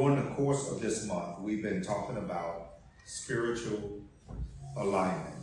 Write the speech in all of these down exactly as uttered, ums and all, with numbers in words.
During the course of this month, we've been talking about spiritual alignment.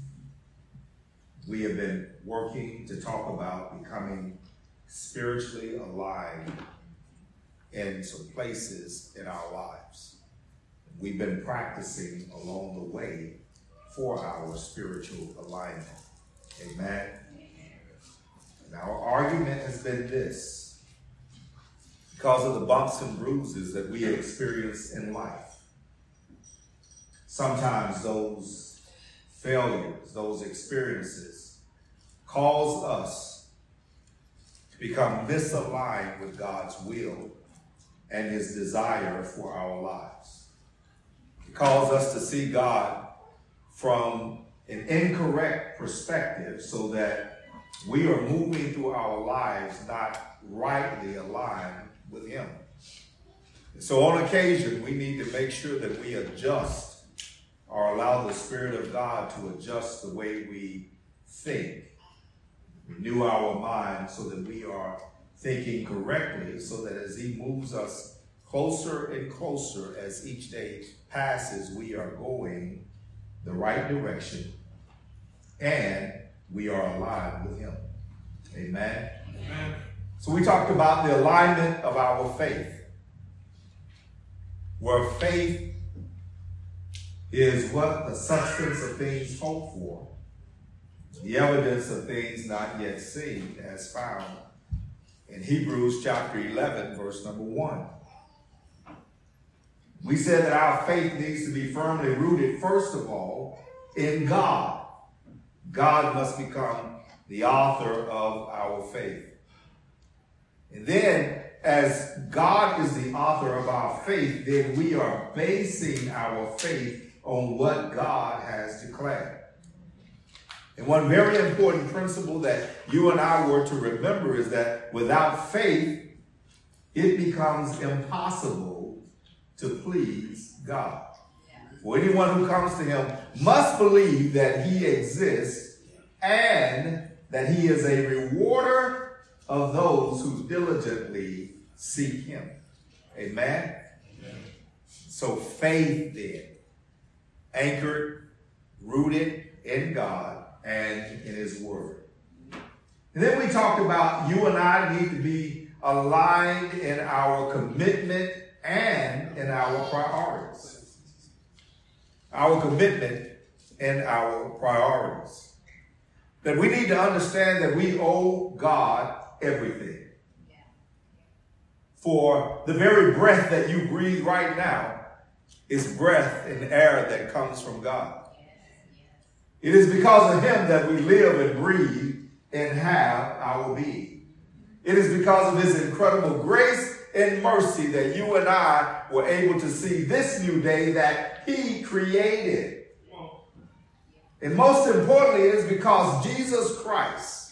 We have been working to talk about becoming spiritually aligned in some places in our lives. We've been practicing along the way for our spiritual alignment. Amen. And our argument has been this: because of the bumps and bruises that we experience in life, sometimes those failures, those experiences cause us to become misaligned with God's will and his desire for our lives. It calls us to see God from an incorrect perspective so that we are moving through our lives not rightly aligned with him. And so on occasion, we need to make sure that we adjust or allow the Spirit of God to adjust the way we think. Renew our minds so that we are thinking correctly, so that as he moves us closer and closer as each day passes, we are going the right direction and we are aligned with him. Amen. Amen. So we talked about the alignment of our faith, where faith is what the substance of things hoped for, the evidence of things not yet seen, as found in Hebrews chapter eleven, verse number one. We said that our faith needs to be firmly rooted, first of all, in God. God must become the author of our faith. And then, as God is the author of our faith, then we are basing our faith on what God has declared. And one very important principle that you and I were to remember is that without faith, it becomes impossible to please God. For anyone who comes to him must believe that he exists and that he is a rewarder of those who diligently seek him. Amen? Amen. So faith then, anchored, rooted in God and in his word. And then we talked about you and I need to be aligned in our commitment and in our priorities. Our commitment and our priorities. That we need to understand that we owe God everything. For the very breath that you breathe right now is breath and air that comes from God. It is because of him that we live and breathe and have our being. It is because of his incredible grace and mercy that you and I were able to see this new day that he created. And most importantly, it is because Jesus Christ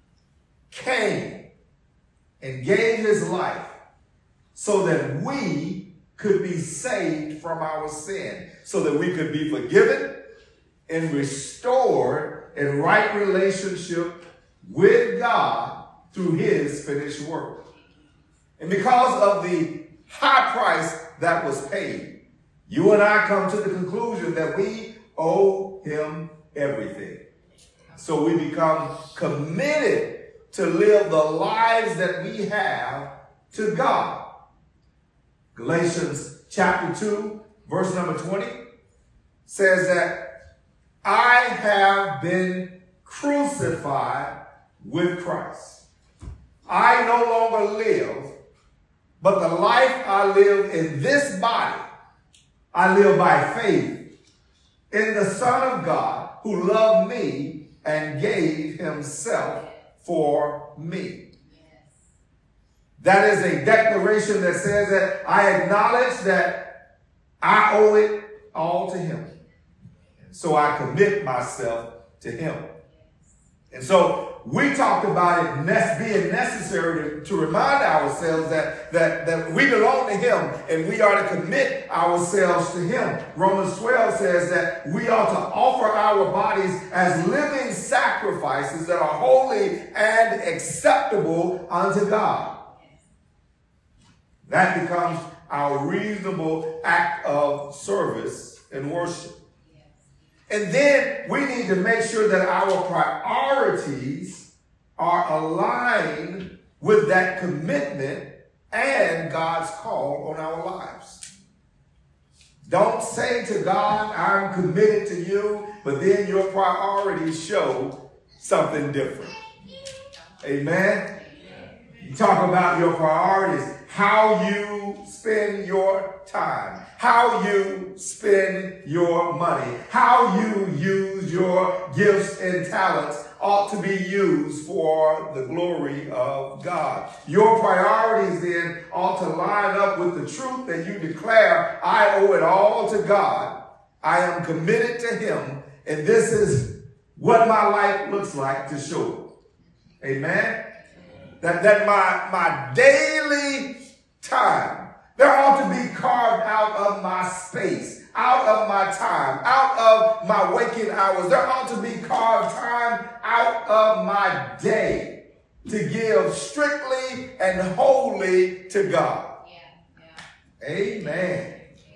came and gave his life so that we could be saved from our sin, so that we could be forgiven and restored in right relationship with God through his finished work. And because of the high price that was paid, you and I come to the conclusion that we owe him everything. So we become committed to live the lives that we have to God. Galatians chapter two, verse number twenty says that I have been crucified with Christ. I no longer live, but the life I live in this body, I live by faith in the Son of God who loved me and gave himself for me. That is a declaration that says that I acknowledge that I owe it all to him. So I commit myself to him. And so we talked about it being necessary to, to remind ourselves that, that, that we belong to him and we are to commit ourselves to him. Romans twelve says that we are to offer our bodies as living sacrifices that are holy and acceptable unto God. That becomes our reasonable act of service and worship. And then we need to make sure that our priorities are aligned with that commitment and God's call on our lives. Don't say to God, I'm committed to you, but then your priorities show something different. Amen? You talk about your priorities, how you spend your time, how you spend your money, how you use your gifts and talents ought to be used for the glory of God. Your priorities then ought to line up with the truth that you declare, I owe it all to God. I am committed to him, and this is what my life looks like to show it. Amen? That, that my, my daily time, there ought to be carved out of my space, out of my time, out of my waking hours. There ought to be carved time out of my day to give strictly and wholly to God. Yeah, yeah. Amen.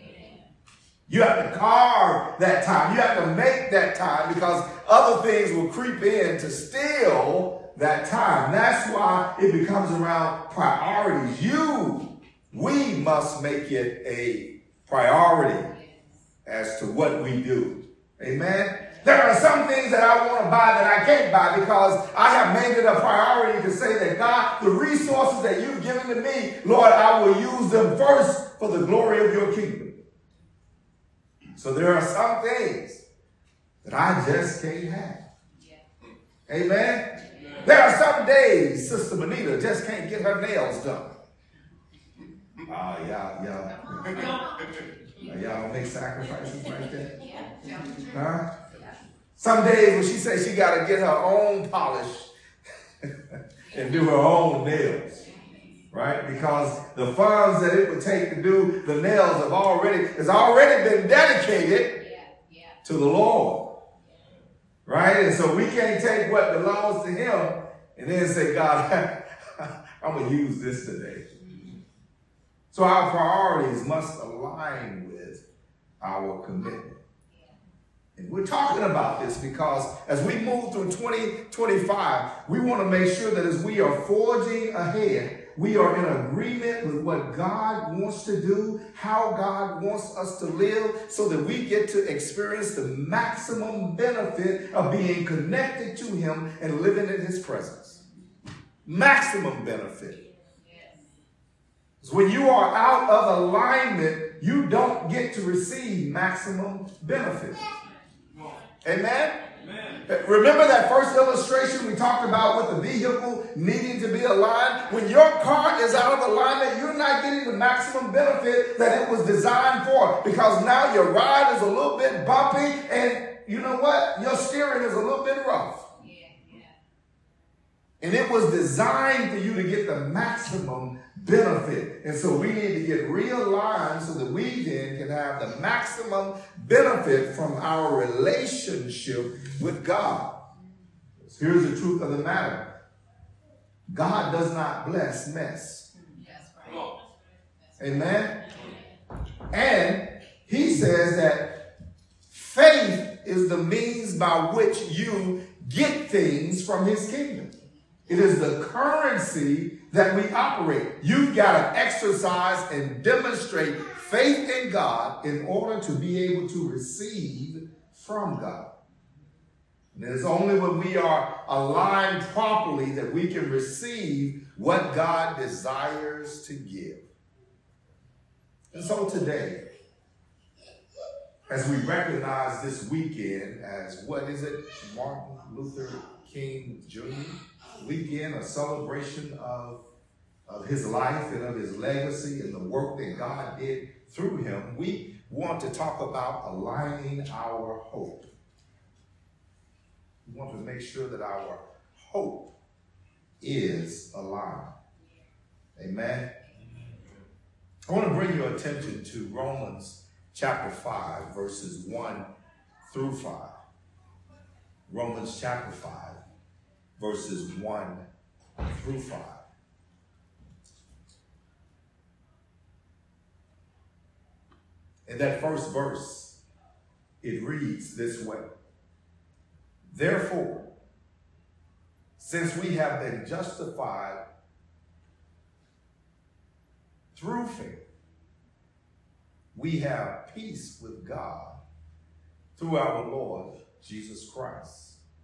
You have to carve that time. You have to make that time because other things will creep in to steal that time. That's why it becomes around priorities. You, we must make it a priority as to what we do. Amen? There are some things that I want to buy that I can't buy because I have made it a priority to say that God, the resources that you've given to me, Lord, I will use them first for the glory of your kingdom. So there are some things that I just can't have. Yeah. Amen? Amen? There are some days Sister Benita just can't get her nails done. Oh, uh, yeah, yeah. Y'all don't make sacrifices like that? Huh? Some days when she says she got to get her own polish and do her own nails. Right? Because the funds that it would take to do the nails have already, has already been dedicated yeah, yeah. to the Lord. Right? And so we can't take what belongs to him and then say, God, I'm going to use this today. So our priorities must align with our commitment. And we're talking about this because as we move through twenty twenty-five, we want to make sure that as we are forging ahead, we are in agreement with what God wants to do, how God wants us to live, so that we get to experience the maximum benefit of being connected to him and living in his presence. Maximum benefit. So when you are out of alignment, you don't get to receive maximum benefit. Amen? Amen? Remember that first illustration we talked about with the vehicle needing to be aligned? When your car is out of alignment, you're not getting the maximum benefit that it was designed for, because now your ride is a little bit bumpy and you know what? Your steering is a little bit rough. Yeah, yeah. And it was designed for you to get the maximum benefit. And so we need to get realigned so that we then can have the maximum benefit from our relationship with God. Here's the truth of the matter. God does not bless mess. Amen? And he says that faith is the means by which you get things from his kingdom. It is the currency that we operate. You've got to exercise and demonstrate faith in God in order to be able to receive from God. And it's only when we are aligned properly that we can receive what God desires to give. And so today, as we recognize this weekend as, what is it, Martin Luther King Junior weekend, a celebration of, of his life and of his legacy and the work that God did through him, we want to talk about aligning our hope. We want to make sure that our hope is aligned. Amen? I want to bring your attention to Romans chapter five, verses one through five. Romans chapter five, verses one through five. In that first verse, it reads this way. Therefore, since we have been justified through faith, we have peace with God through our Lord Jesus Christ.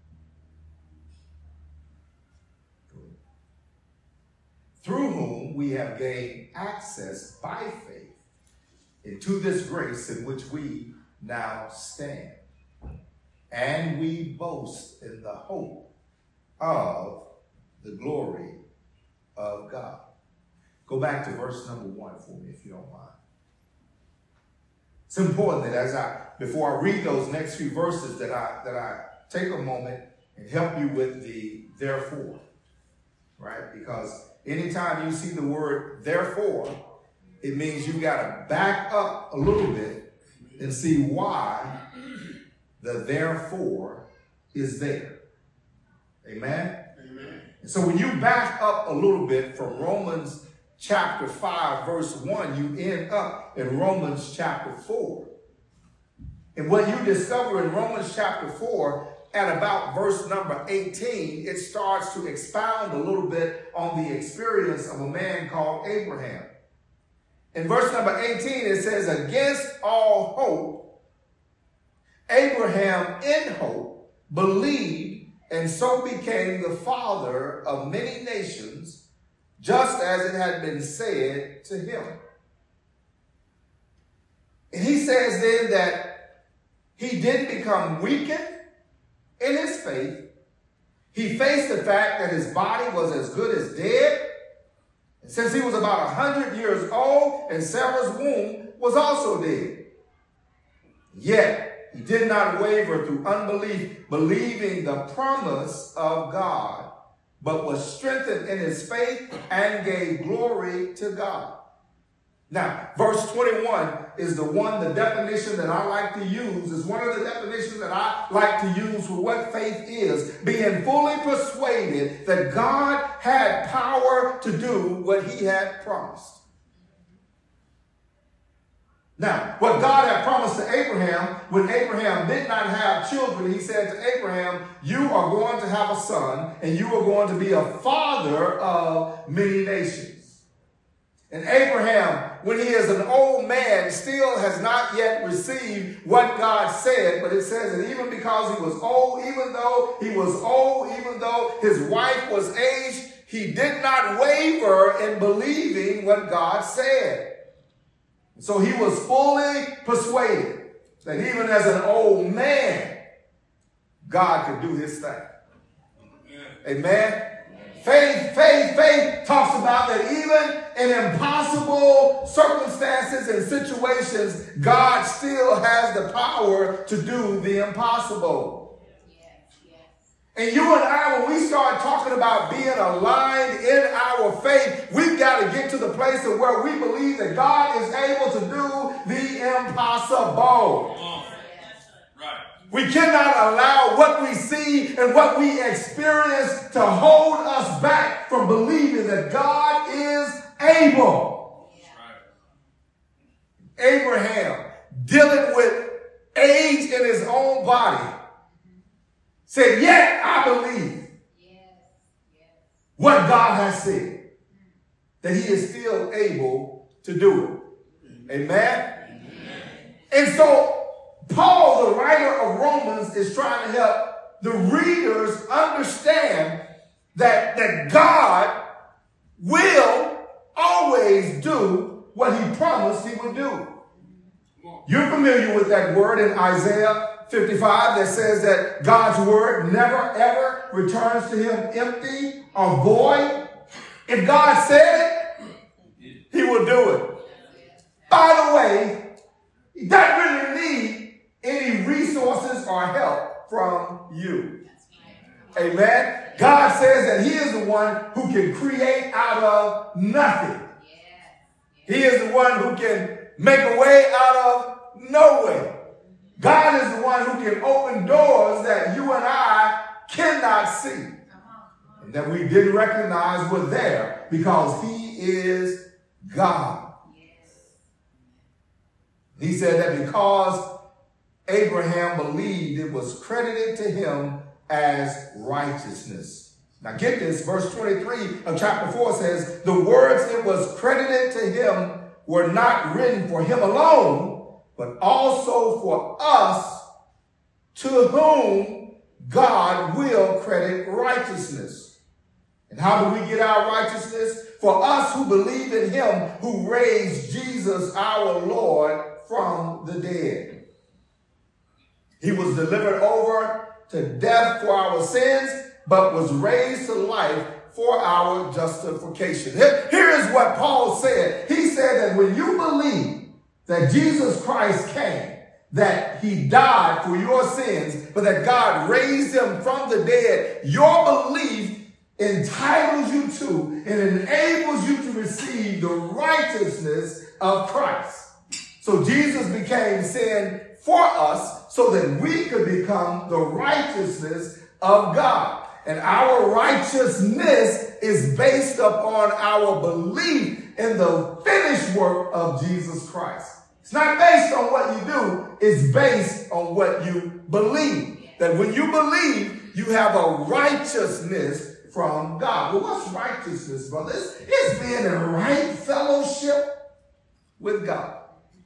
Through whom we have gained access by faith into this grace in which we now stand. And we boast in the hope of the glory of God. Go back to verse number one for me, if you don't mind. It's important that as I, before I read those next few verses, that I, that I take a moment and help you with the therefore, right? Because anytime you see the word therefore, it means you got to back up a little bit and see why the therefore is there. Amen? Amen. And so when you back up a little bit from Romans chapter five, verse one, you end up in Romans chapter four. And what you discover in Romans chapter four, at about verse number eighteen, it starts to expound a little bit on the experience of a man called Abraham. In verse number eighteen, it says, against all hope, Abraham in hope believed and so became the father of many nations, just as it had been said to him. And he says then that he didn't become weakened in his faith. He faced the fact that his body was as good as dead. And since he was about one hundred years old and Sarah's womb was also dead. Yet he did not waver through unbelief, believing the promise of God, but was strengthened in his faith and gave glory to God. Now, verse twenty-one is the one, the definition that I like to use, is one of the definitions that I like to use for what faith is. Being fully persuaded that God had power to do what he had promised. Now, what God had promised to Abraham, when Abraham did not have children, he said to Abraham, you are going to have a son, and you are going to be a father of many nations. And Abraham, when he is an old man, still has not yet received what God said. But it says that even because he was old, even though he was old, even though his wife was aged, he did not waver in believing what God said. So he was fully persuaded that even as an old man, God could do his thing. Amen. Amen. Faith, faith, faith talks about that even in impossible circumstances and situations, God still has the power to do the impossible. And you and I, when we start talking about being aligned in our faith, we've got to get to the place of where we believe that God is able to do the impossible. Right. We cannot allow what we see and what we experience to hold us back from believing that God is able. Right. Abraham, dealing with age in his own body, said, yet I believe yes, yes. what God has said, that he is still able to do it. Amen? Amen? And so Paul, the writer of Romans, is trying to help the readers understand that, that God will always do what he promised he would do. You're familiar with that word in Isaiah fifty-five that says that God's word never ever returns to him empty or void. If God said it, he will do it. By the way, he doesn't really need any resources or help from you. Amen. God says that he is the one who can create out of nothing. He is the one who can make a way out of no way. God is the one who can open doors that you and I cannot see, and that we didn't recognize were there, because he is God. He said that because Abraham believed, it was credited to him as righteousness. Now get this, verse twenty-three of chapter four says, the words it was credited to him were not written for him alone, but also for us, to whom God will credit righteousness. And how do we get our righteousness? For us who believe in him who raised Jesus our Lord from the dead. He was delivered over to death for our sins, but was raised to life for our justification. Here, here is what Paul said. He said that when you believe that Jesus Christ came, that he died for your sins, but that God raised him from the dead, your belief entitles you to and enables you to receive the righteousness of Christ. So Jesus became sin for us so that we could become the righteousness of God. And our righteousness is based upon our belief in the finished work of Jesus Christ. It's not based on what you do. It's based on what you believe. That when you believe, you have a righteousness from God. Well, what's righteousness, brother? It's, it's being in right fellowship with God.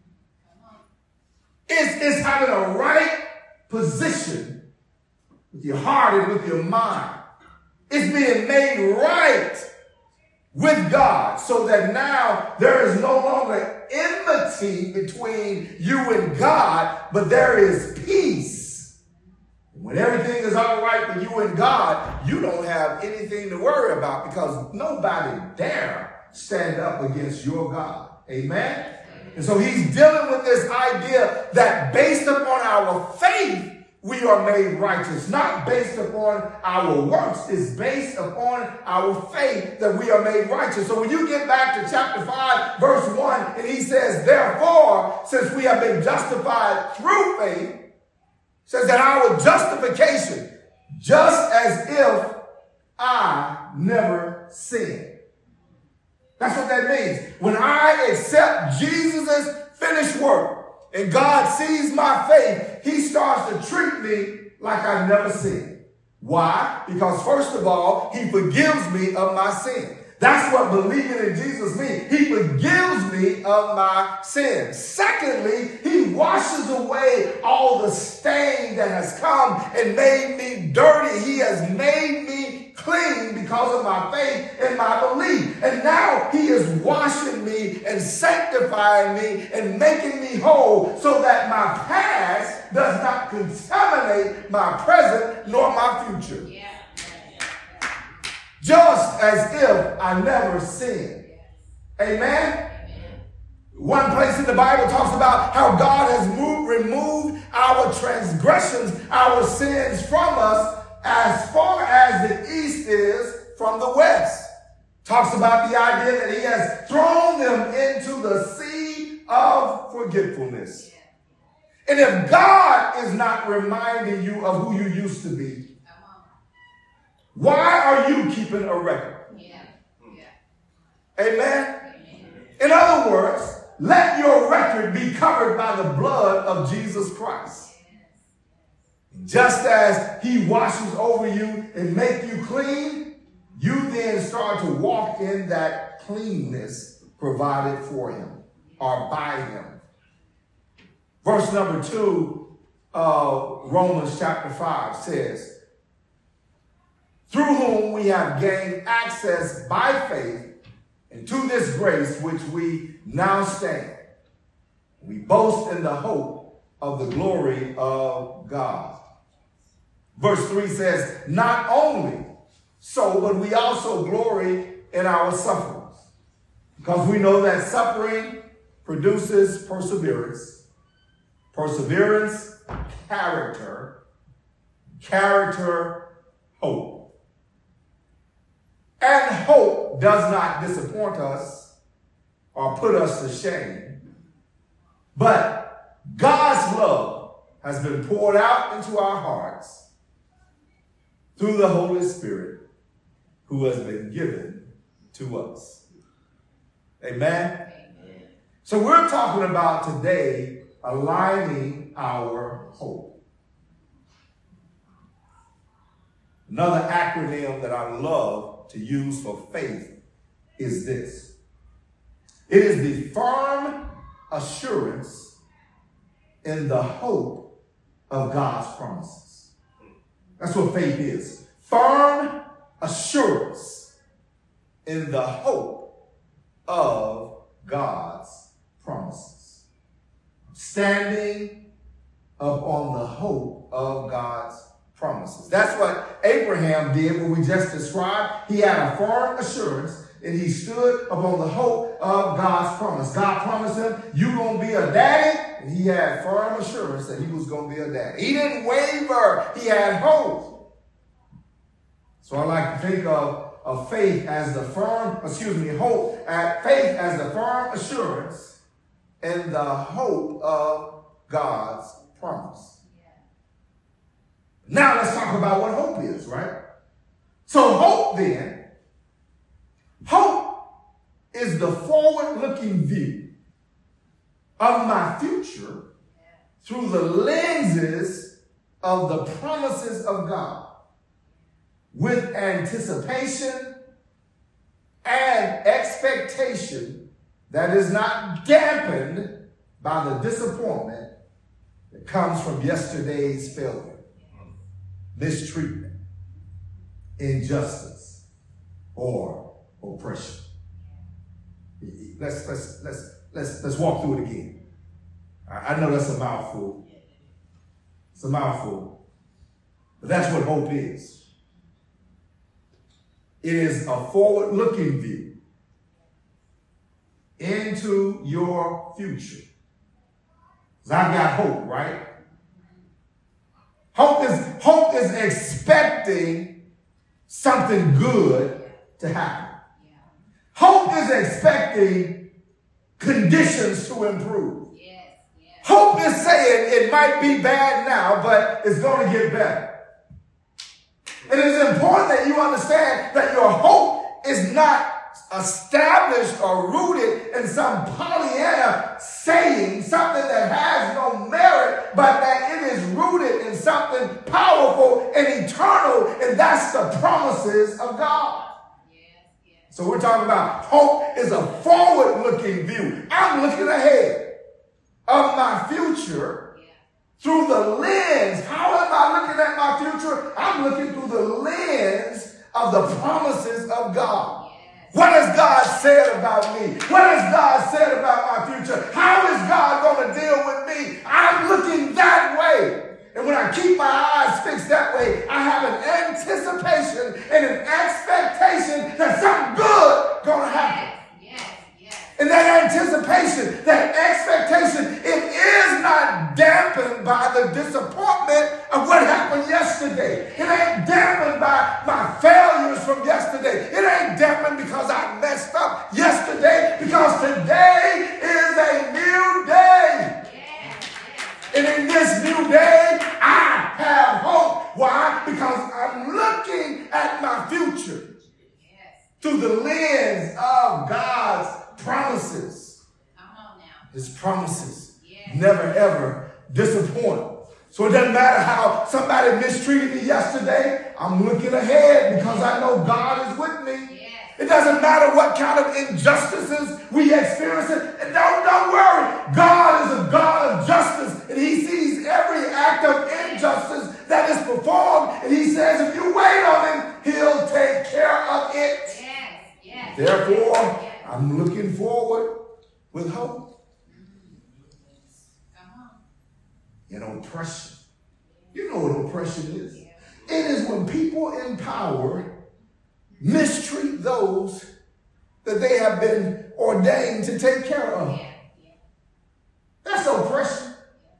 It's, it's having a right position with your heart and with your mind. It's being made right with God so that now there is no longer enmity between you and God, but there is peace. When everything is all right with you and God, you don't have anything to worry about because nobody dare stand up against your God. Amen? And so he's dealing with this idea that based upon our faith, we are made righteous, not based upon our works. It's based upon our faith that we are made righteous. So when you get back to chapter five, verse one, and he says, therefore, since we have been justified through faith, says that our justification, just as if I never sinned. That's what that means. When I accept Jesus' finished work, and God sees my faith, he starts to treat me like I've never sinned. Why? Because first of all, he forgives me of my sin. That's what believing in Jesus means. He forgives me of my sins. Secondly, he washes away all the stain that has come and made me dirty. He has made me clean because of my faith and my belief. And now he is washing me and sanctifying me and making me whole so that my past does not contaminate my present nor my future. Yeah. Just as if I never sinned. Amen? One place in the Bible talks about how God has moved, removed our transgressions, our sins from us as far as the east is from the west. Talks about the idea that he has thrown them into the sea of forgetfulness. And if God is not reminding you of who you used to be, why are you keeping a record? Yeah. Yeah. Amen? Amen? In other words, let your record be covered by the blood of Jesus Christ. Just as he washes over you and make you clean, you then start to walk in that cleanness provided for him or by him. Verse number two of Romans chapter five says, through whom we have gained access by faith into this grace which we now stand. We boast in the hope of the glory of God. Verse three says, not only so, but we also glory in our sufferings, because we know that suffering produces perseverance, perseverance, character, character, hope. And hope does not disappoint us or put us to shame, but God's love has been poured out into our hearts through the Holy Spirit who has been given to us. Amen? Amen. So we're talking about today aligning our hope. Another acronym that I love to use for faith is this. It is the firm assurance in the hope of God's promises. That's what faith is. Firm assurance in the hope of God's promises. Standing upon the hope of God's promises. That's what Abraham did, what we just described. He had a firm assurance and he stood upon the hope of God's promise. God promised him, you're going to be a daddy. And he had firm assurance that he was going to be a daddy. He didn't waver. He had hope. So I like to think of, of faith as the firm, excuse me, hope, at faith as the firm assurance and the hope of God's promise. Now let's talk about what hope is, right? So hope then, hope is the forward-looking view of my future through the lenses of the promises of God with anticipation and expectation that is not dampened by the disappointment that comes from yesterday's failure, mistreatment, injustice, or oppression. Let's let's let's let's let's walk through it again. I know that's a mouthful. It's a mouthful, but that's what hope is. It is a forward-looking view into your future. Because I've got hope, right? Hope is, hope is expecting something good to happen. Hope is expecting conditions to improve. Hope is saying it might be bad now, but it's going to get better. And it's important that you understand that your hope is not established or rooted in some Pollyanna saying, something that has no merit, but that it is rooted in something powerful and eternal, and that's the promises of God. So we're talking about hope is a forward-looking view. I'm looking ahead of my future through the lens. How am I looking at my future? I'm looking through the lens of the promises of God. What has God said about me? What has God said about my future? How is God going to deal with me? I'm looking that way. And when I keep my eyes fixed that way, I have an anticipation and an expectation that something good going to happen. Yes, yes, yes. And that anticipation, that expectation, it is not dampened by the disappointment of what happened yesterday. It ain't dampened by my failures from yesterday. It ain't dampened because I messed up yesterday, because today is a new day. And in this new day, I have hope. Why? Because I'm looking at my future through the lens of God's promises. His promises never, ever disappoint. So it doesn't matter how somebody mistreated me yesterday. I'm looking ahead because I know God is with me. It doesn't matter what kind of injustices we experience. And don't, don't worry. God is a God of justice. And he sees every act of injustice that is performed. And he says, if you wait on him, he'll take care of it. Yes, yes, Therefore, yes. I'm looking forward with hope. And oppression. You know what oppression is. It is when people in power mistreat those that they have been ordained to take care of. That's oppression.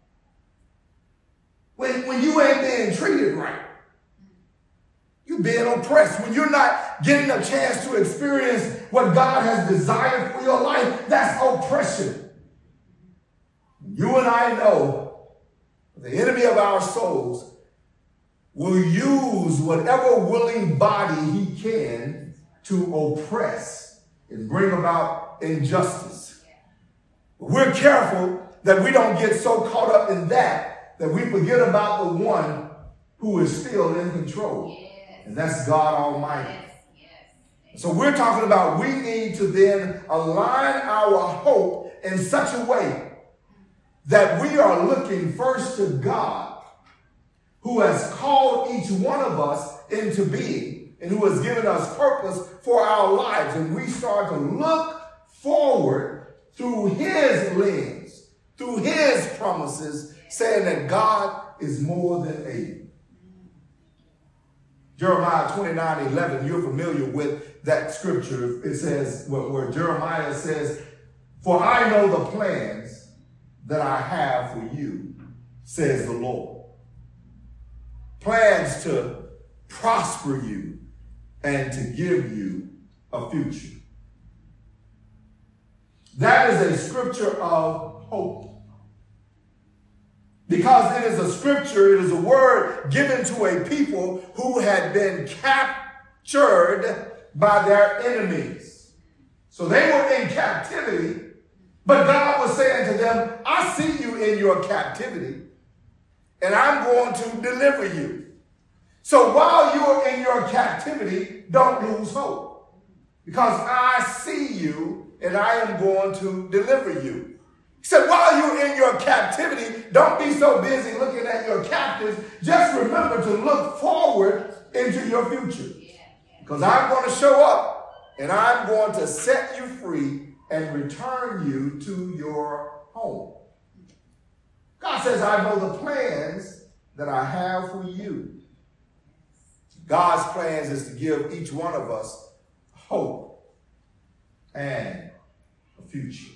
When, when you ain't being treated right, you're being oppressed. When you're not getting a chance to experience what God has desired for your life, that's oppression. You and I know the enemy of our souls will use whatever willing body he can to oppress and bring about injustice. We're careful that we don't get so caught up in that that we forget about the one who is still in control. Yes. And that's God Almighty. Yes. Yes. So we're talking about we need to then align our hope in such a way that we are looking first to God, who has called each one of us into being and who has given us purpose for our lives. And we start to look forward through his lens, through his promises, saying that God is more than able. Jeremiah twenty-nine eleven, you're familiar with that scripture. It says, where, where Jeremiah says, "For I know the plans that I have for you, says the Lord." Plans to prosper you and to give you a future. That is a scripture of hope. Because it is a scripture, it is a word given to a people who had been captured by their enemies. So they were in captivity, but God was saying to them, I see you in your captivity, and I'm going to deliver you. So while you are in your captivity, don't lose hope, because I see you and I am going to deliver you. He said, while you're in your captivity, don't be so busy looking at your captives. Just remember to look forward into your future. Because I'm going to show up and I'm going to set you free and return you to your home. God says, I know the plans that I have for you. God's plans is to give each one of us hope and a future.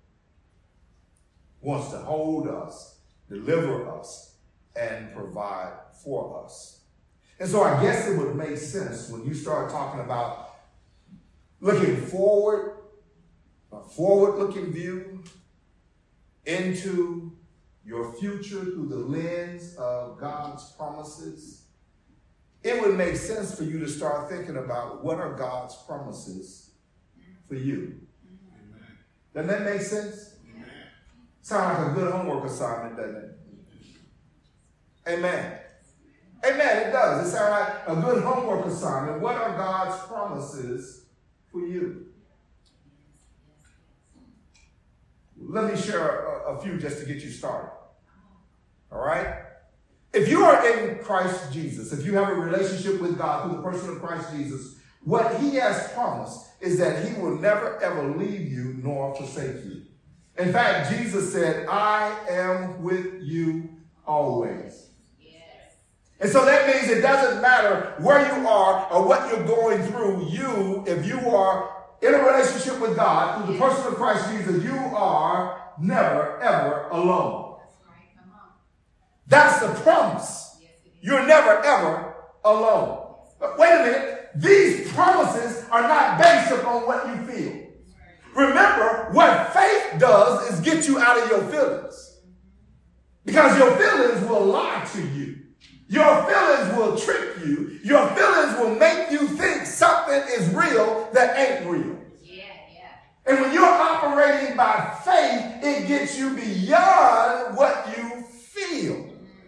Wants to hold us, deliver us, and provide for us. And so I guess it would make sense when you start talking about looking forward, a forward-looking view into your future through the lens of God's promises. It would make sense for you to start thinking about what are God's promises for you. Amen. Doesn't that make sense? Sound like a good homework assignment, doesn't it? Amen. Amen, it does. It sounds like a good homework assignment. What are God's promises for you? Let me share a, a few just to get you started. All right? If you are in Christ Jesus, if you have a relationship with God through the person of Christ Jesus, what he has promised is that he will never, ever leave you nor forsake you. In fact, Jesus said, I am with you always. Yes. And so that means it doesn't matter where you are or what you're going through. You, if you are in a relationship with God through the person of Christ Jesus, you are never, ever alone. That's right. Come on. That's the promise. Yes, you're never, ever alone. But wait a minute. These promises are not based upon what you feel. Remember, what faith does is get you out of your feelings. Because your feelings will lie to you. Your feelings will trick you. Your feelings will make you think something is real that ain't real. Yeah, yeah. And when you're operating by faith, it gets you beyond what you feel.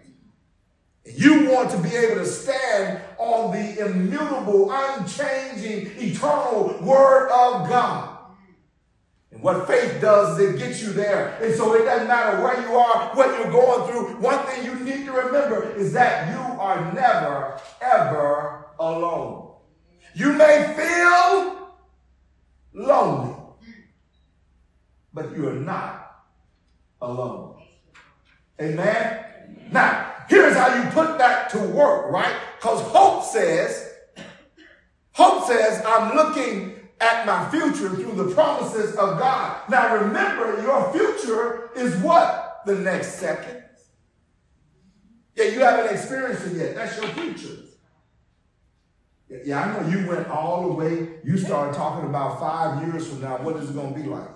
You want to be able to stand on the immutable, unchanging, eternal word of God. And what faith does is it gets you there. And so it doesn't matter where you are, what you're going through. One thing you need to remember is that you are never, ever alone. You may feel lonely, but you are not alone. Amen? Now, here's how you put that to work, right? Because hope says, hope says, I'm looking at my future through the promises of God. Now remember, your future is what? The next second. Yeah, you haven't experienced it yet. That's your future. Yeah, I know you went all the way. You started talking about five years from now. What is it going to be like?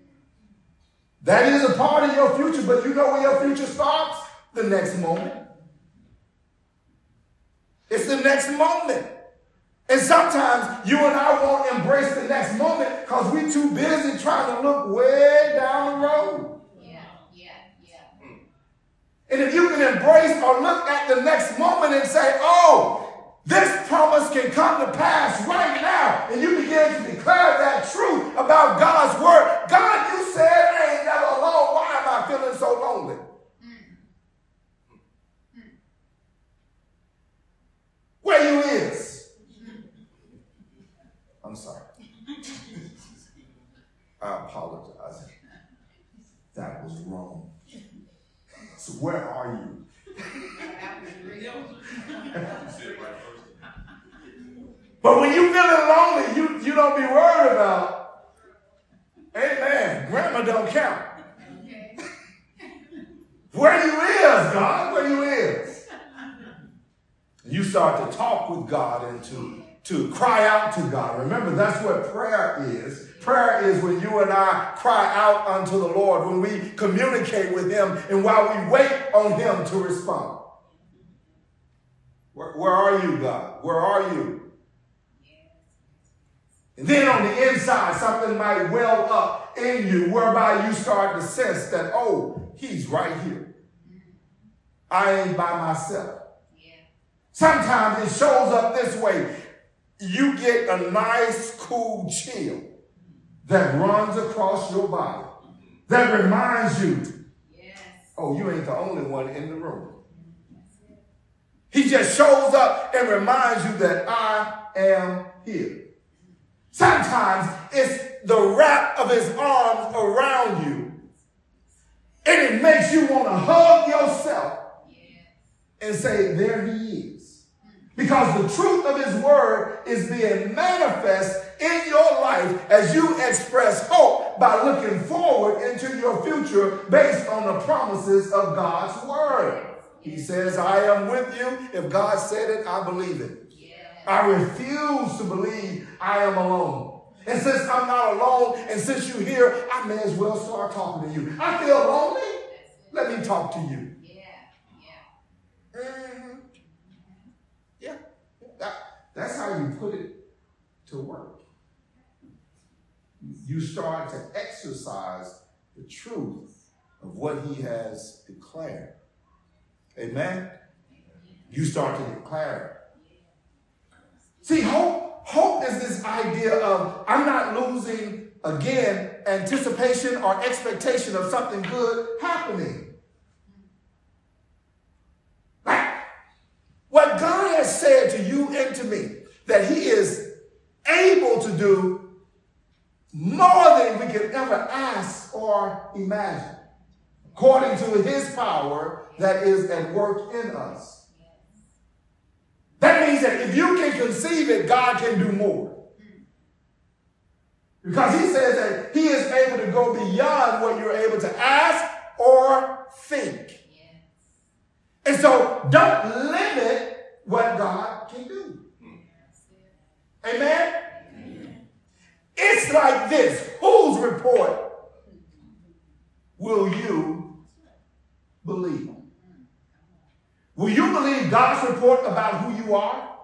That is a part of your future, but you know where your future starts? The next moment. It's the next moment. And sometimes you and I won't embrace the next moment because we're too busy trying to look way down the road. Yeah, yeah, yeah. And if you can embrace or look at the next moment and say, oh, this promise can come to pass right now, and you begin to declare that truth about God's word. God, you said I ain't never alone. Why am I feeling so lonely? Mm. Mm. Where you is? I'm sorry. I apologize. That was wrong. So where are you? But when you feeling lonely, you, you don't be worried about, amen, grammar don't count. Okay. Where you is, God, where you is. You start to talk with God and to, to cry out to God. Remember, that's what prayer is. Prayer is when you and I cry out unto the Lord, when we communicate with him and while we wait on him to respond. Where, where are you, God? Where are you? And then on the inside, something might well up in you whereby you start to sense that, oh, he's right here. I ain't by myself. Yeah. Sometimes it shows up this way. You get a nice, cool chill that runs across your body that reminds you, yes, oh, you ain't the only one in the room. He just shows up and reminds you that I am here. Sometimes it's the wrap of his arms around you. And it makes you want to hug yourself and say, there he is. Because the truth of his word is being manifest in your life as you express hope by looking forward into your future based on the promises of God's word. He says, I am with you. If God said it, I believe it. I refuse to believe I am alone. And since I'm not alone, and since you're here, I may as well start talking to you. I feel lonely. Let me talk to you. Yeah, yeah. Mm-hmm. Yeah. That, that's how you put it to work. You start to exercise the truth of what he has declared. Amen? You start to declare it. See, hope, hope is this idea of I'm not losing, again, anticipation or expectation of something good happening. Like what God has said to you and to me, that he is able to do more than we could ever ask or imagine, according to his power that is at work in us. That means that if you can conceive it, God can do more. Because he says that he is able to go beyond what you're able to ask or think. And so don't limit what God can do. Amen? It's like this. Whose report will you believe? Will you believe God's report about who you are?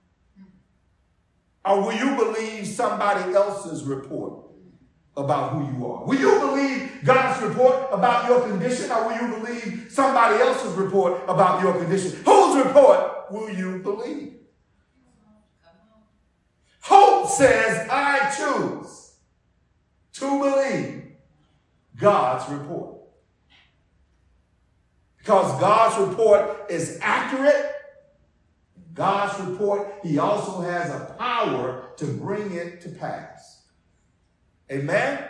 Or will you believe somebody else's report about who you are? Will you believe God's report about your condition, or will you believe somebody else's report about your condition? Whose report will you believe? Hope says, I choose to believe God's report. Because God's report is accurate. God's report, he also has a power to bring it to pass. Amen?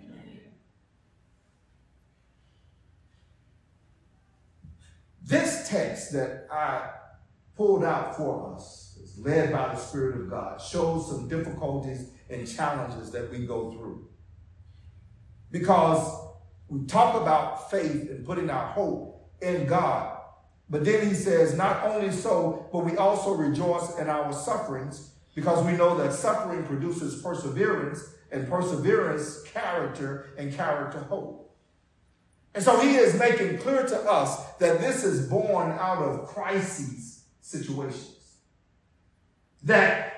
This text that I pulled out for us, is led by the Spirit of God, shows some difficulties and challenges that we go through. Because we talk about faith and putting our hope in God. But then he says, not only so, but we also rejoice in our sufferings, because we know that suffering produces perseverance, and perseverance, character, and character, hope. And so he is making clear to us that this is born out of crises situations. That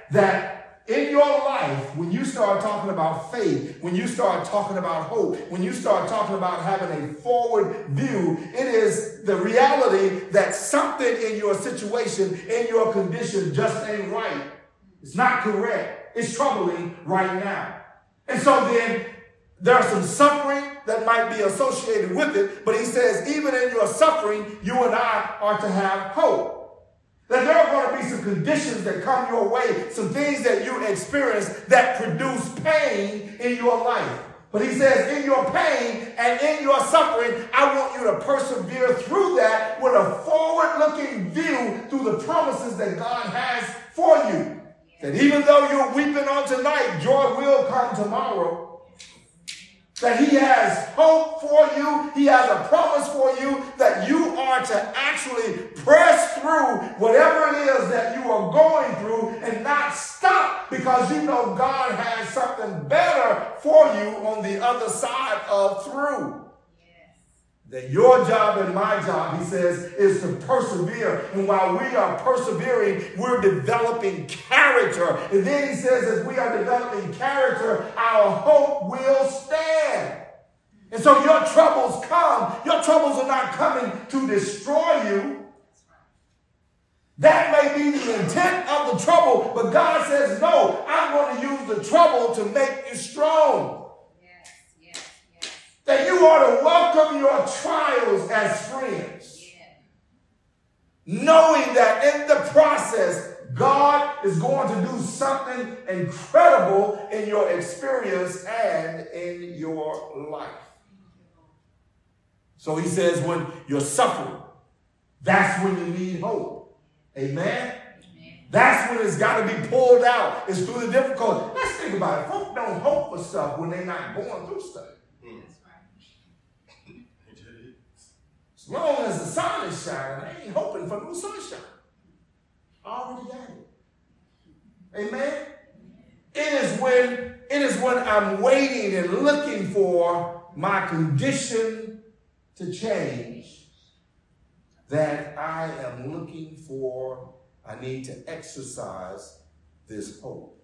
that in your life, when you start talking about faith, when you start talking about hope, when you start talking about having a forward view, it is the reality that something in your situation, in your condition just ain't right. It's not correct. It's troubling right now. And so then there's some suffering that might be associated with it, but he says even in your suffering, you and I are to have hope. That there are going to be some conditions that come your way, some things that you experience that produce pain in your life. But he says in your pain and in your suffering, I want you to persevere through that with a forward-looking view through the promises that God has for you. That even though you're weeping on tonight, joy will come tomorrow. That he has hope for you. He has a promise for you that you are to actually press through whatever it is that you are going through and not stop, because you know God has something better for you on the other side of through. That your job and my job, he says, is to persevere. And while we are persevering, we're developing character. And then he says, as we are developing character, our hope will stand. And so your troubles come. Your troubles are not coming to destroy you. That may be the intent of the trouble, but God says, no, I'm going to use the trouble to make you strong. That you ought to welcome your trials as friends. Yeah. Knowing that in the process, God is going to do something incredible in your experience and in your life. So he says when you're suffering, that's when you need hope. Amen? Amen. That's when it's got to be pulled out. It's through the difficulty. Let's think about it. Folk don't hope for stuff when they're not going through stuff. As long as the sun is shining, I ain't hoping for no sunshine. I already got it. Amen? It is when, it is when I'm waiting and looking for my condition to change that I am looking for, I need to exercise this hope.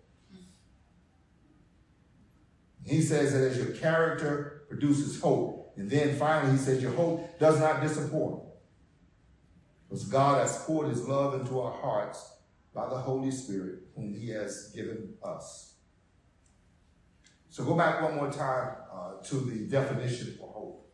He says that as your character produces hope, and then finally, he says, your hope does not disappoint. Because God has poured his love into our hearts by the Holy Spirit, whom he has given us. So go back one more time uh, to the definition for hope.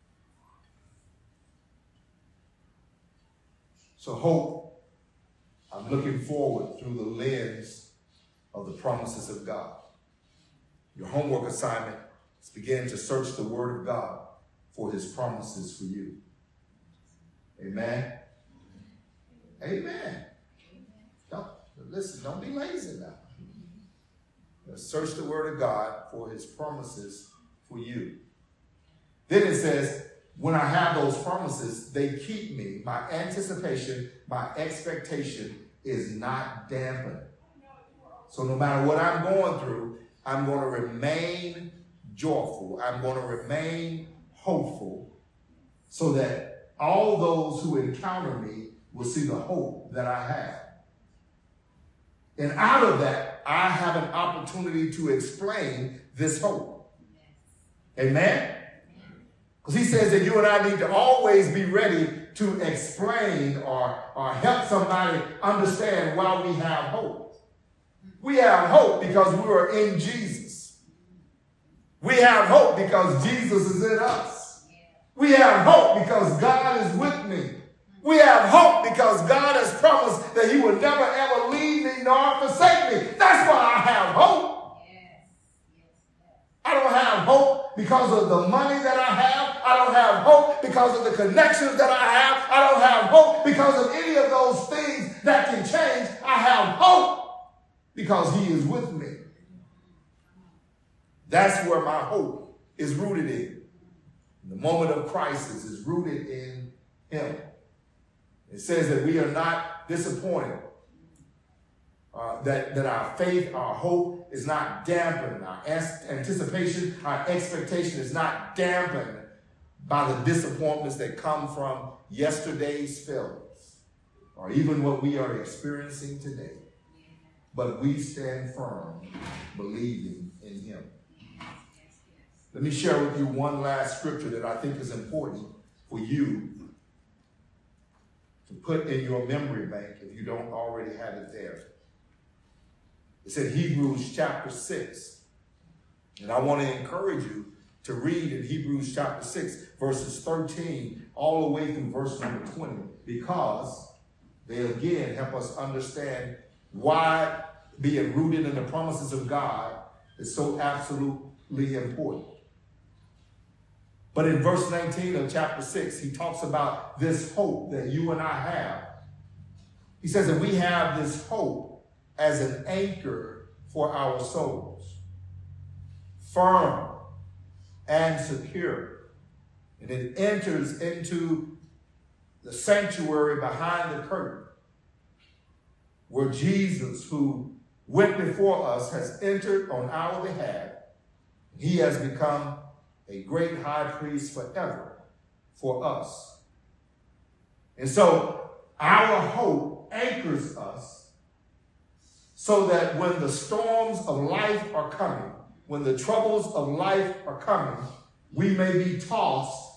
So hope, I'm looking forward through the lens of the promises of God. Your homework assignment is begin to search the Word of God for his promises for you. Amen? Amen. Don't, listen, don't be lazy now. Search the Word of God for his promises for you. Then it says, when I have those promises, they keep me. My anticipation, my expectation is not dampened. So no matter what I'm going through, I'm going to remain joyful. I'm going to remain hopeful, so that all those who encounter me will see the hope that I have. And out of that, I have an opportunity to explain this hope. Amen? Because he says that you and I need to always be ready to explain or, or help somebody understand why we have hope. We have hope because we are in Jesus. We have hope because Jesus is in us. We have hope because God is with me. We have hope because God has promised that he will never ever leave me nor forsake me. That's why I have hope. I don't have hope because of the money that I have. I don't have hope because of the connections that I have. I don't have hope because of any of those things that can change. I have hope because he is with me. That's where my hope is rooted in. The moment of crisis is rooted in him. It says that we are not disappointed, uh, that, that our faith, our hope is not dampened. Our anticipation, our expectation is not dampened by the disappointments that come from yesterday's failures or even what we are experiencing today. but we stand firm, believing in him. Let me share with you one last scripture that I think is important for you to put in your memory bank if you don't already have it there. It's in Hebrews chapter six. And I want to encourage you to read in Hebrews chapter six, verses thirteen, all the way through verse number twenty, because they again help us understand why being rooted in the promises of God is so absolutely important. But in verse nineteen of chapter six, he talks about this hope that you and I have. He says that we have this hope as an anchor for our souls, firm and secure. And it enters into the sanctuary behind the curtain, where Jesus, who went before us, has entered on our behalf. He has become a great high priest forever for us. And so our hope anchors us so that when the storms of life are coming, when the troubles of life are coming, we may be tossed,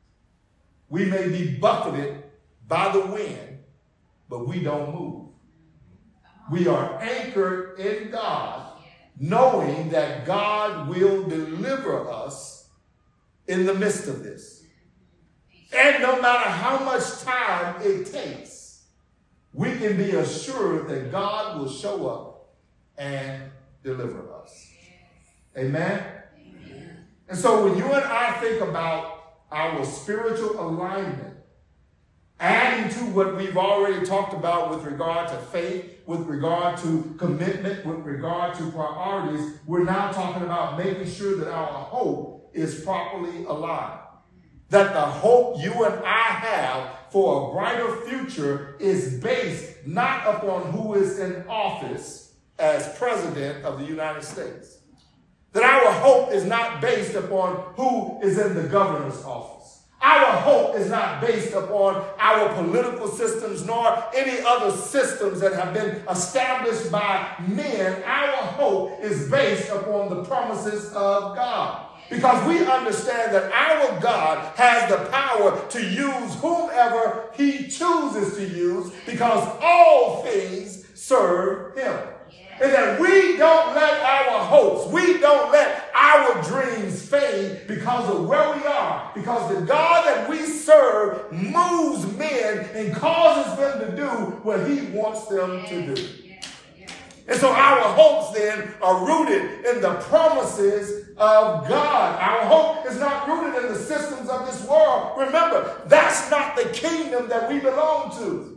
we may be buffeted by the wind, but we don't move. We are anchored in God, knowing that God will deliver us in the midst of this. And no matter how much time it takes, we can be assured that God will show up and deliver us. Amen? Amen. And so when you and I think about our spiritual alignment, adding to what we've already talked about with regard to faith, with regard to commitment, with regard to priorities, we're now talking about making sure that our hope is properly aligned. That the hope you and I have for a brighter future is based not upon who is in office as president of the United States. That our hope is not based upon who is in the governor's office. Our hope is not based upon our political systems nor any other systems that have been established by men. Our hope is based upon the promises of God. Because we understand that our God has the power to use whomever he chooses to use, because all things serve him. And that we don't let our hopes, we don't let our dreams fade because of where we are. Because the God that we serve moves men and causes them to do what he wants them to do. And so our hopes then are rooted in the promises of God. Our hope is not rooted in the systems of this world. Remember, that's not the kingdom that we belong to.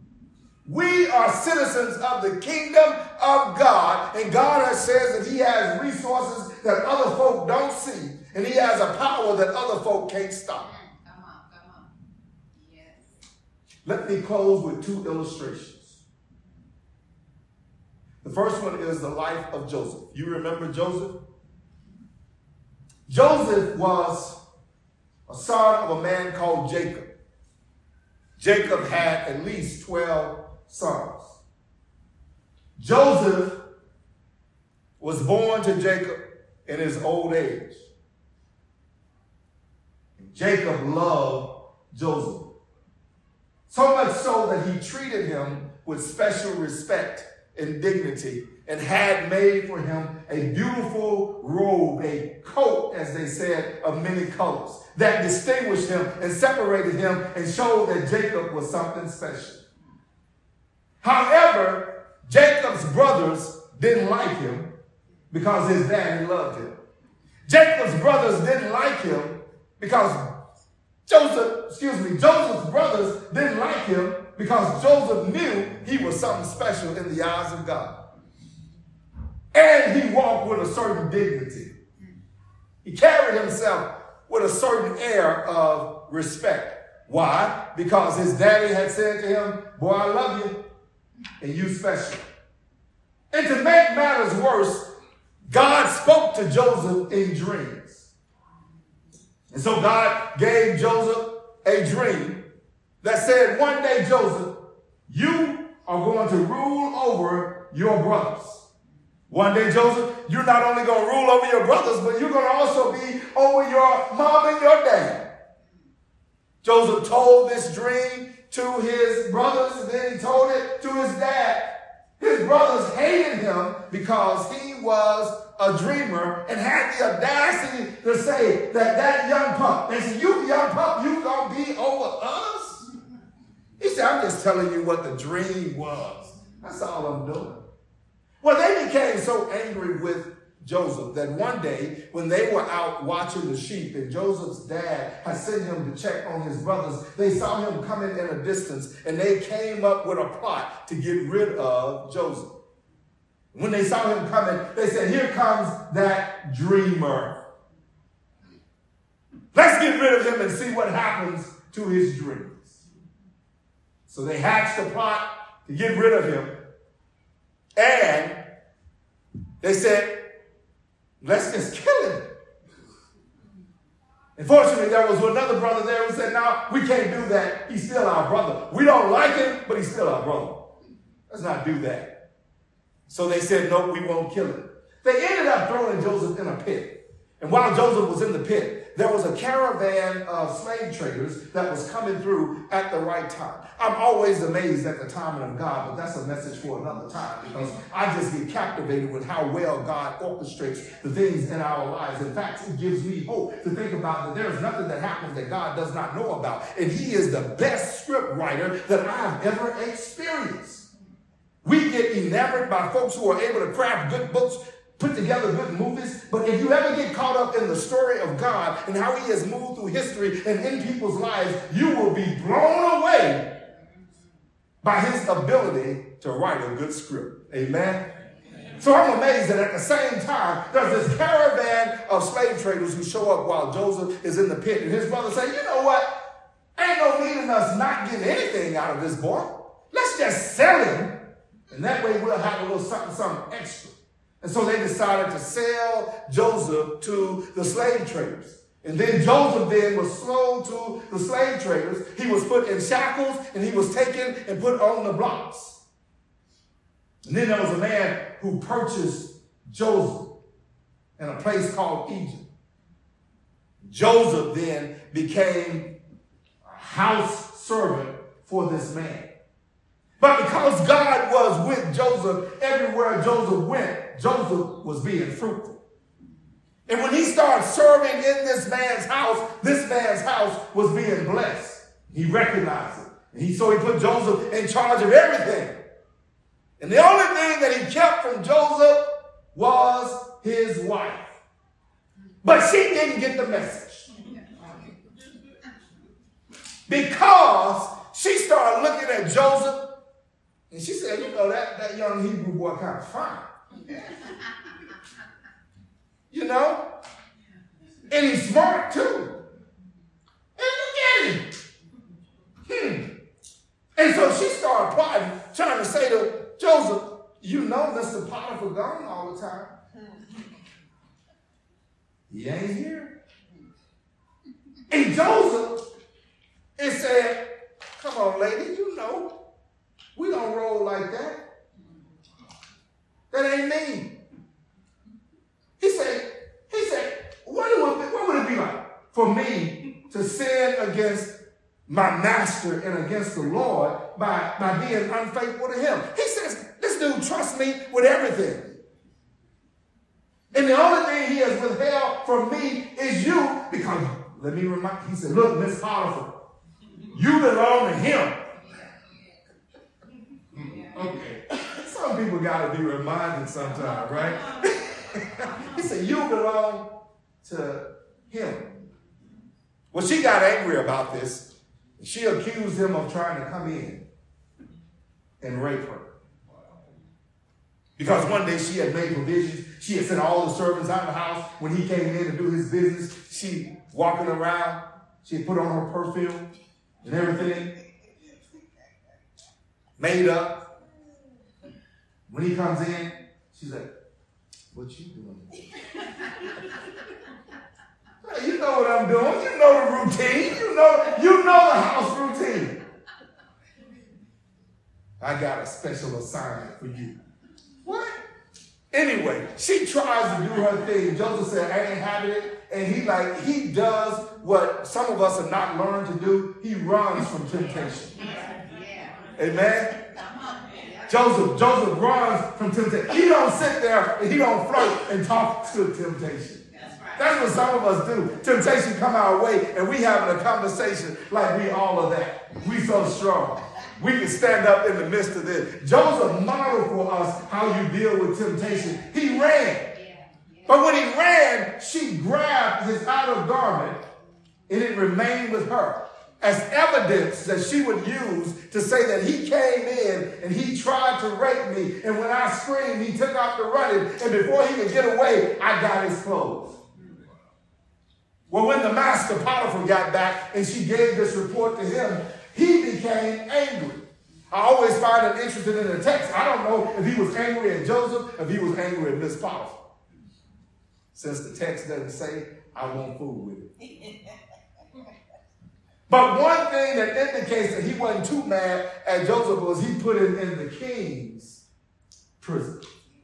We are citizens of the kingdom of God, and God has says that he has resources that other folk don't see, and he has a power that other folk can't stop. Come on, come on. Yes. Let me close with two illustrations. The first one is the life of Joseph. You remember Joseph? Joseph was a son of a man called Jacob. Jacob had at least twelve sons. Joseph was born to Jacob in his old age. And Jacob loved Joseph, so much so that he treated him with special respect and dignity, and had made for him a beautiful robe, a coat, as they said, of many colors, that distinguished him and separated him and showed that Jacob was something special. However, Jacob's brothers didn't like him because his daddy loved him. Jacob's brothers didn't like him because Joseph, excuse me, Joseph's brothers didn't like him because Joseph knew he was something special in the eyes of God. And he walked with a certain dignity. He carried himself with a certain air of respect. Why? Because his daddy had said to him, boy, I love you, and you special. And to make matters worse, God spoke to Joseph in dreams. And so God gave Joseph a dream that said, one day, Joseph, you are going to rule over your brothers. One day, Joseph, you're not only going to rule over your brothers, but you're going to also be over your mom and your dad. Joseph told this dream to his brothers, and then he told it to his dad. His brothers hated him because he was a dreamer and had the audacity to say that that young pup, they said, you young pup, you going to be over us? He said, I'm just telling you what the dream was. That's all I'm doing. Well, they became so angry with Joseph that one day when they were out watching the sheep and Joseph's dad had sent him to check on his brothers, they saw him coming in a distance and they came up with a plot to get rid of Joseph. When they saw him coming, they said, here comes that dreamer. Let's get rid of him and see what happens to his dreams. So they hatched a plot to get rid of him. And they said, let's just kill him. Unfortunately, there was another brother there who said, no, we can't do that. He's still our brother. We don't like him, but he's still our brother. Let's not do that. So they said, no, we won't kill him. They ended up throwing Joseph in a pit. And while Joseph was in the pit, there was a caravan of slave traders that was coming through at the right time. I'm always amazed at the timing of God, but that's a message for another time because I just get captivated with how well God orchestrates the things in our lives. In fact, it gives me hope to think about that there's nothing that happens that God does not know about. And he is the best script writer that I've ever experienced. We get enamored by folks who are able to craft good books, put together good movies, but if you ever get caught up in the story of God and how he has moved through history and in people's lives, you will be blown away by his ability to write a good script. Amen? So I'm amazed that at the same time, there's this caravan of slave traders who show up while Joseph is in the pit. And his brother say, you know what? Ain't no need in us not getting anything out of this boy. Let's just sell him. And that way we'll have a little something, something extra. And so they decided to sell Joseph to the slave traders. And then Joseph then was sold to the slave traders. He was put in shackles and he was taken and put on the blocks. And then there was a man who purchased Joseph in a place called Egypt. Joseph then became a house servant for this man. But because God was with Joseph, everywhere Joseph went, Joseph was being fruitful. And when he started serving in this man's house, this man's house was being blessed. He recognized it. And he, so he put Joseph in charge of everything. And the only thing that he kept from Joseph was his wife. But she didn't get the message. Because she started looking at Joseph and she said, you know, that, that young Hebrew boy kind of fine. You know? And he's smart too. And look at him. Hmm. And so she started plotting, trying to say to Joseph, you know Mister Potiphar gone all the time. He ain't here. And Joseph, it said, come on, lady, you know, we don't roll like that. That ain't me. He said, he said, what would, it, what would it be like for me to sin against my master and against the Lord by, by being unfaithful to him? He says, this dude trusts me with everything. And the only thing he has withheld from me is you, because, let me remind, he said, look, Miss Potiphar, you belong to him. Okay. Some people got to be reminded sometime, right? He said, you belong to him. Well, she got angry about this. She accused him of trying to come in and rape her. Because one day she had made provisions. She had sent all the servants out of the house. When he came in to do his business, she walking around. She had put on her perfume and everything. Made up. When he comes in, she's like, what you doing? Hey, you know what I'm doing. You know the routine. You know, you know the house routine. I got a special assignment for you. Anyway, she tries to do her thing. Joseph said, I ain't having it. And he like, he does what some of us have not learned to do. He runs from temptation. Amen. Joseph, Joseph runs from temptation. He don't sit there and he don't flirt and talk to temptation. That's what some of us do. Temptation come our way and we having a conversation like we all of that. We so strong. We can stand up in the midst of this. Joseph modeled for us how you deal with temptation. He ran. But when he ran, she grabbed his outer garment and it remained with her as evidence that she would use to say that he came in and he tried to rape me. And when I screamed, he took off the running. And before he could get away, I got his clothes. Well, when the master Potiphar got back and she gave this report to him, he became angry. I always find it interesting in the text. I don't know if he was angry at Joseph, if he was angry at Miss Potiphar. Since the text doesn't say, I won't fool with it. But one thing that indicates that he wasn't too mad at Joseph was he put him in the king's prison.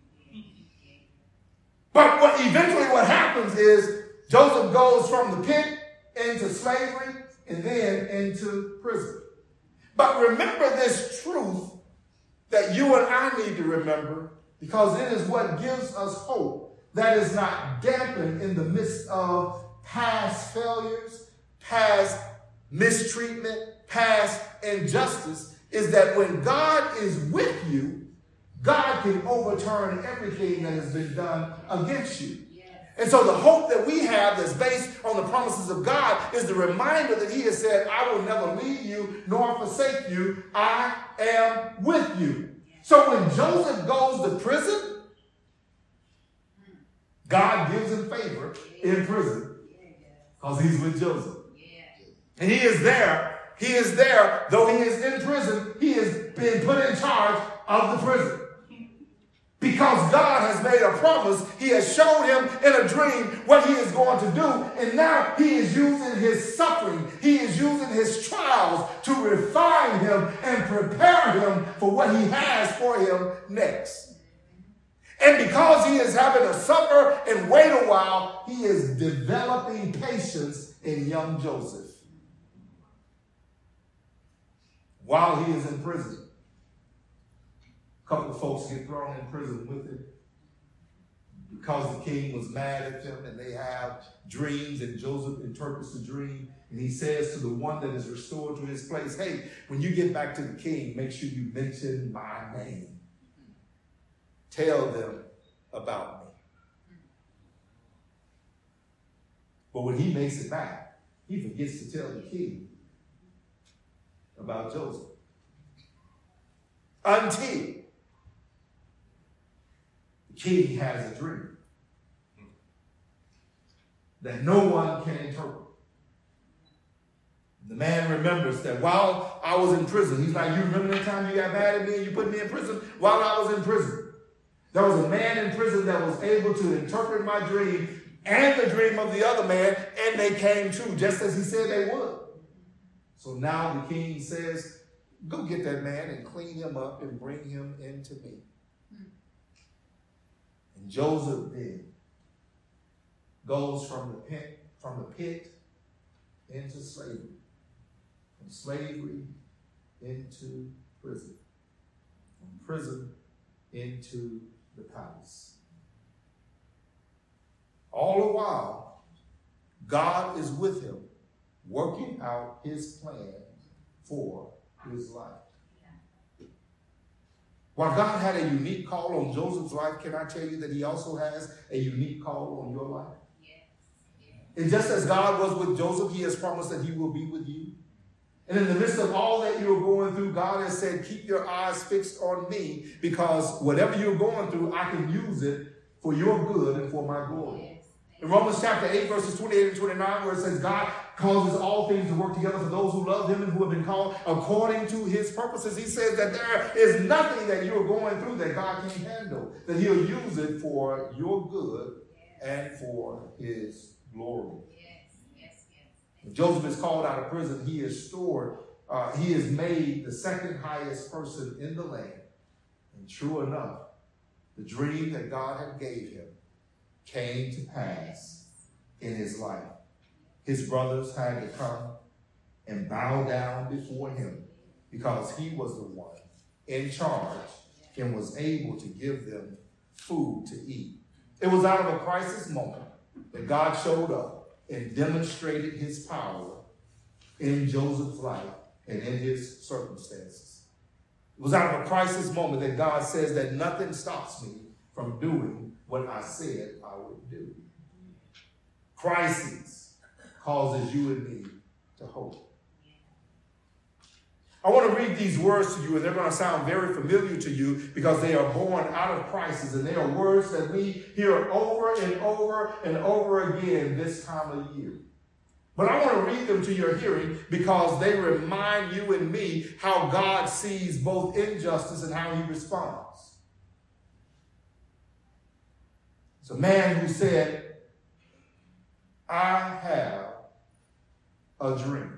But what eventually what happens is Joseph goes from the pit into slavery and then into prison. But remember this truth that you and I need to remember, because it is what gives us hope that is not dampened in the midst of past failures, past mistreatment, past injustice, is that when God is with you, God can overturn everything that has been done against you. And so the hope that we have that's based on the promises of God is the reminder that he has said, I will never leave you nor forsake you. I am with you. So when Joseph goes to prison, God gives him favor in prison because he's with Joseph. And he is there. He is there. Though he is in prison, he is being put in charge of the prison. Because God has made a promise, he has shown him in a dream what he is going to do. And now he is using his suffering. He is using his trials to refine him and prepare him for what he has for him next. And because he is having to suffer and wait a while, he is developing patience in young Joseph while he is in prison. A couple of folks get thrown in prison with him because the king was mad at them, and they have dreams, and Joseph interprets the dream, and he says to the one that is restored to his place, hey, when you get back to the king, make sure you mention my name. Tell them about me. But when he makes it back, he forgets to tell the king about Joseph. Until the king has a dream that no one can interpret. The man remembers that while I was in prison, he's like, you remember the time you got mad at me and you put me in prison? While I was in prison, there was a man in prison that was able to interpret my dream and the dream of the other man, and they came true, just as he said they would. So now the king says, go get that man and clean him up and bring him into me. And Joseph then goes from the pit, from the pit into slavery, from slavery into prison, from prison into the palace. All the while, God is with him, working out his plan for his life. While God had a unique call on Joseph's life, can I tell you that he also has a unique call on your life? Yes. Yes. And just as God was with Joseph, he has promised that he will be with you. And in the midst of all that you're going through, God has said, keep your eyes fixed on me, because whatever you're going through, I can use it for your good and for my glory. Yes. In Romans chapter eight, verses twenty-eight and twenty-nine, where it says, God causes all things to work together for those who love him and who have been called according to his purposes. He says that there is nothing that you're going through that God can't handle, that he'll use it for your good and for his glory. Yes, yes, yes. When Joseph is called out of prison, he is stored, uh, he is made the second highest person in the land. And true enough, the dream that God had gave him came to pass in his life. His brothers had to come and bow down before him because he was the one in charge and was able to give them food to eat. It was out of a crisis moment that God showed up and demonstrated his power in Joseph's life and in his circumstances. It was out of a crisis moment that God says that nothing stops me from doing what I said I would do. Crisis causes you and me to hope. I want to read these words to you, and they're going to sound very familiar to you because they are born out of crisis, and they are words that we hear over and over and over again this time of year. But I want to read them to your hearing because they remind you and me how God sees both injustice and how he responds. It's a man who said, I have a dream.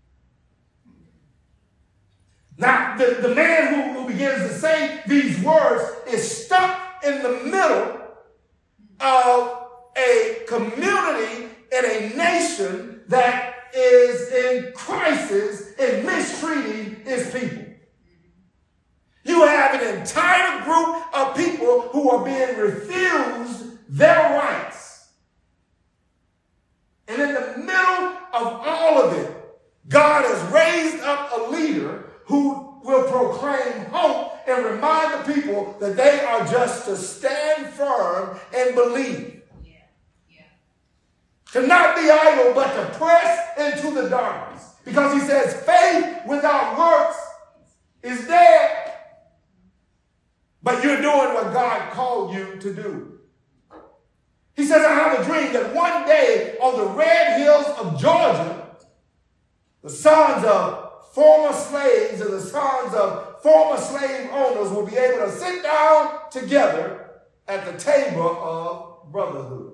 Now, the, the man who, who begins to say these words is stuck in the middle of a community and a nation that is in crisis and mistreating its people. You have an entire group of people who are being refused their rights. And in the middle of all of it, God has raised up a leader who will proclaim hope and remind the people that they are just to stand firm and believe. Yeah. Yeah. To not be idle, but to press into the darkness. Because he says faith without works is dead. But you're doing what God called you to do. He says, I have a dream that one day on the red hills of Georgia, the sons of former slaves and the sons of former slave owners will be able to sit down together at the table of brotherhood.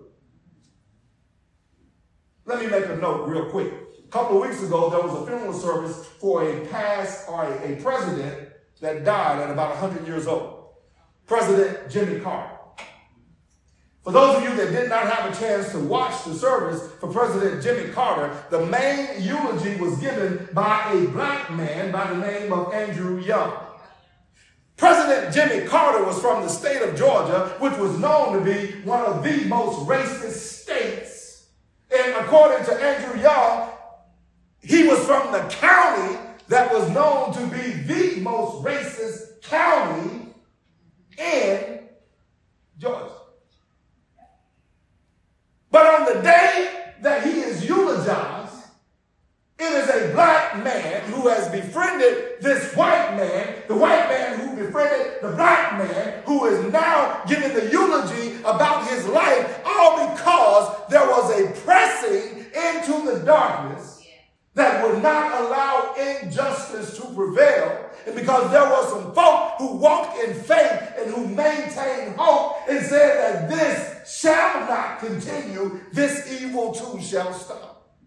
Let me make a note real quick. A couple of weeks ago, there was a funeral service for a past or a, a president that died at about one hundred years old. President Jimmy Carter. For those of you that did not have a chance to watch the service for President Jimmy Carter, the main eulogy was given by a black man by the name of Andrew Young. President Jimmy Carter was from the state of Georgia, which was known to be one of the most racist states. And according to Andrew Young, he was from the county that was known to be the most racist county in Georgia. But on the day that he is eulogized, it is a black man who has befriended this white man, the white man who befriended the black man, who is now giving the eulogy about his life, all because there was a pressing into the darkness that would not allow injustice to prevail. And because there were some folk who walked in faith and who maintained hope and said that this shall not continue, this evil too shall stop.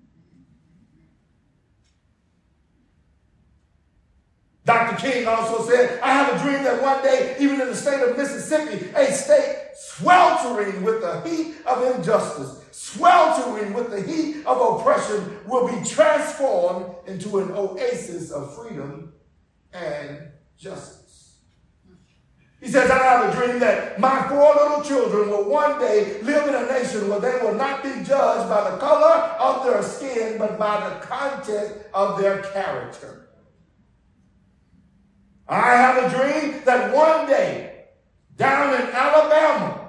Doctor King also said, I have a dream that one day, even in the state of Mississippi, a state sweltering with the heat of injustice, sweltering with the heat of oppression, will be transformed into an oasis of freedom and justice. He says, I have a dream that my four little children will one day live in a nation where they will not be judged by the color of their skin, but by the content of their character. I have a dream that one day, down in Alabama,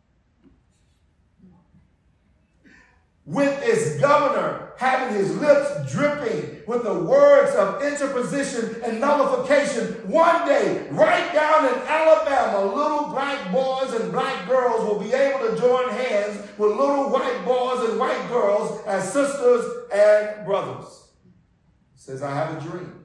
with its governor having his lips dripping with the words of interposition and nullification, one day, right down in Alabama, little black boys and black girls will be able to join hands with little white boys and white girls as sisters and brothers. He says, I have a dream.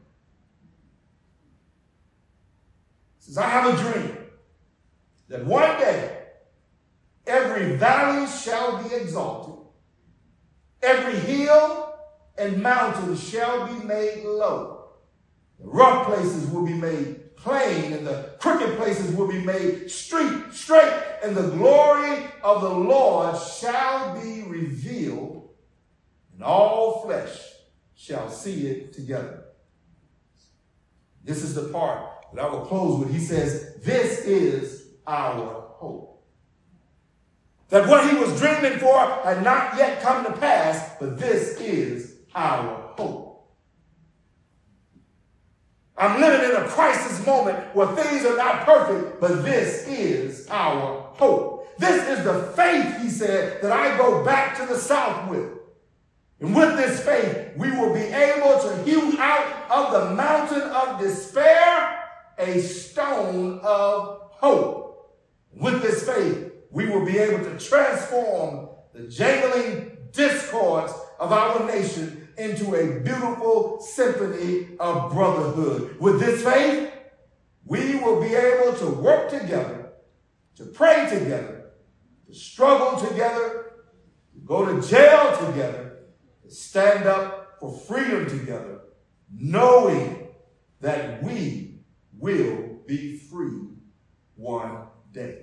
He says, I have a dream that one day every valley shall be exalted, every hill and mountain shall be made low. The rough places will be made plain, and the crooked places will be made straight, straight, and the glory of the Lord shall be revealed, and all flesh shall see it together. This is the part that I will close with. He says, this is our hope. That what he was dreaming for had not yet come to pass, but this is our hope. I'm living in a crisis moment where things are not perfect, but this is our hope. This is the faith, he said, that I go back to the South with. And with this faith, we will be able to hew out of the mountain of despair a stone of hope. With this faith, we will be able to transform the jangling discords of our nation into a beautiful symphony of brotherhood. With this faith, we will be able to work together, to pray together, to struggle together, to go to jail together, to stand up for freedom together, knowing that we will be free one day.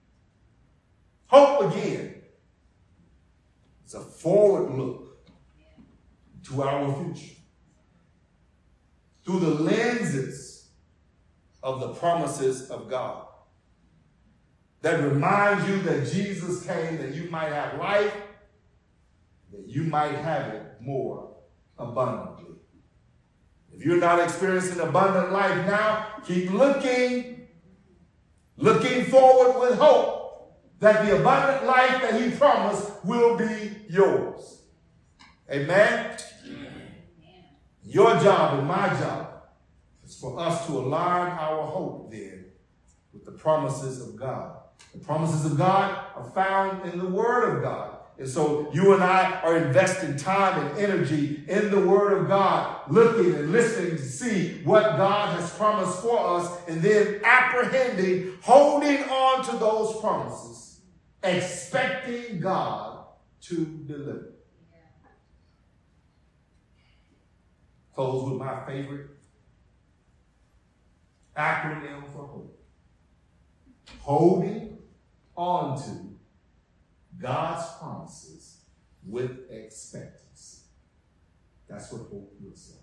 Hope, again, is a forward look to our future through the lenses of the promises of God that reminds you that Jesus came that you might have life, that you might have it more abundantly. If you're not experiencing abundant life now, keep looking, looking forward with hope that the abundant life that he promised will be yours. Amen? Amen. Your job and my job is for us to align our hope then with the promises of God. The promises of God are found in the Word of God. And so you and I are investing time and energy in the Word of God, looking and listening to see what God has promised for us, and then apprehending, holding on to those promises, expecting God to deliver. Close with my favorite acronym for hope. Holding on to God's promises with expectancy. That's what hope looks like.